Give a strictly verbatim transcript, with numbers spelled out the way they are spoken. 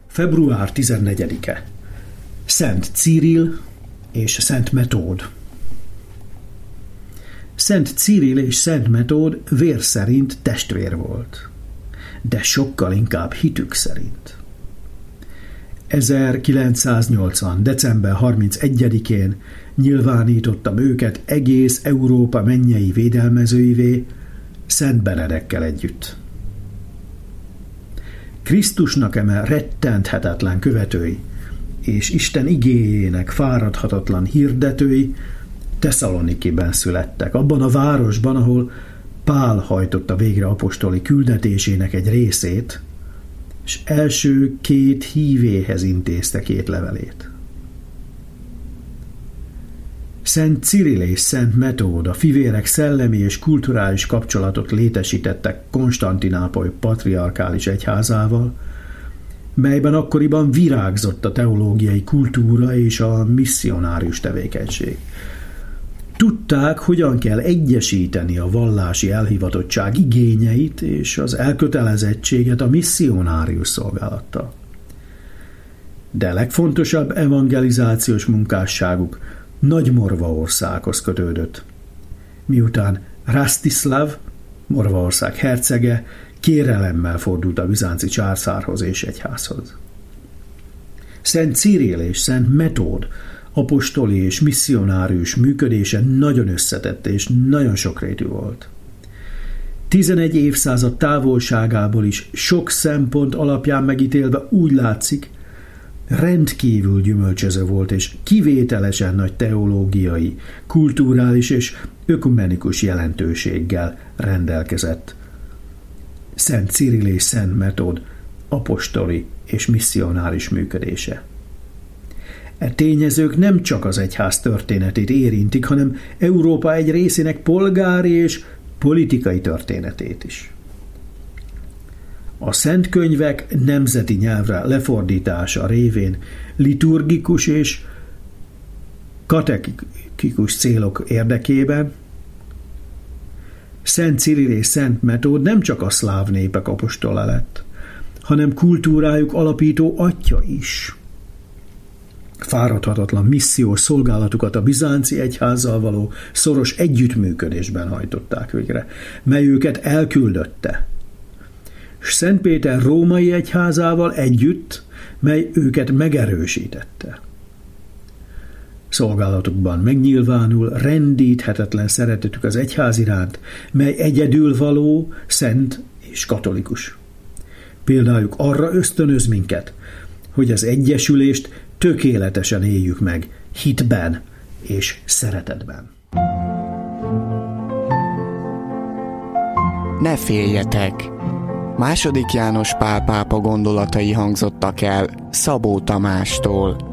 február tizennegyedike. Szent Cyril és Szent Metód. Szent Cyril és Szent Metód vér szerint testvér volt, de sokkal inkább hitük szerint. ezerkilencszáznyolcvan. december harmincegyedikén nyilvánítottam őket egész Európa mennyei védelmezőivé, Szent Benedekkel együtt. Krisztusnak eme rettenthetetlen követői, és Isten igéjének fáradhatatlan hirdetői Tesszalonikiben születtek, abban a városban, ahol Pál hajtotta végre apostoli küldetésének egy részét, és első két hívéhez intézte két levelét. Szent Cyril és Szent Metód a fivérek szellemi és kulturális kapcsolatot létesítettek Konstantinápoly patriarkális egyházával, melyben akkoriban virágzott a teológiai kultúra és a misszionárius tevékenység. Tudták, hogyan kell egyesíteni a vallási elhivatottság igényeit és az elkötelezettséget a misszionárius szolgálattal. De legfontosabb evangelizációs munkásságuk Nagymorvaországhoz kötődött, miután Rastislav, Morvaország hercege, kérelemmel fordult a bizánci császárhoz és egyházhoz. Szent Cyril és Szent Metód apostoli és misszionárius működése nagyon összetett és nagyon sokrétű volt. Tizenegy évszázad távolságából is sok szempont alapján megítélve úgy látszik, rendkívül gyümölcsöző volt és kivételesen nagy teológiai, kulturális és ökumenikus jelentőséggel rendelkezett. Szent Cyril és Szent Metód apostoli és misszionáris működése. E tényezők nem csak az egyház történetét érintik, hanem Európa egy részének polgári és politikai történetét is. A szent könyvek nemzeti nyelvre lefordítása révén liturgikus és katekikus célok érdekében Szent Cyril és Szent Metód nem csak a szláv népek apostola lett, hanem kultúrájuk alapító atya is. Fáradhatatlan missziós szolgálatukat a bizánci egyházzal való szoros együttműködésben hajtották végre, mely őket elküldötte. S Szent Péter római egyházával együtt, mely őket megerősítette. Szolgálatukban megnyilvánul rendíthetetlen szeretetük az egyház iránt, mely egyedülvaló, szent és katolikus. Példájuk arra ösztönöz minket, hogy az egyesülést tökéletesen éljük meg, hitben és szeretetben. Ne féljetek! Második János Pál pápa gondolatai hangzottak el Szabó Tamástól.